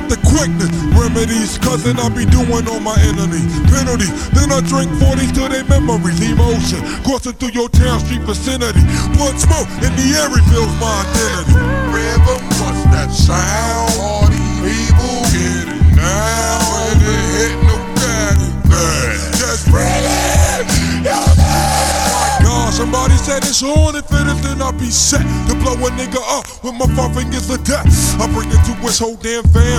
got the quickness, remedies, cousin, I be doing on my enemies. Penalties, then I drink 40s till they memories. Emotion, coursing through your town street vicinity. Blood smoke in the air reveals my identity. Rhythm, what's that sound? All these people get it now, and it hit no daddy. Just really, my God, somebody said it's on. If it is, then I'll be set to blow a nigga up with my 5 fingers of death. I bring it to his whole damn fam.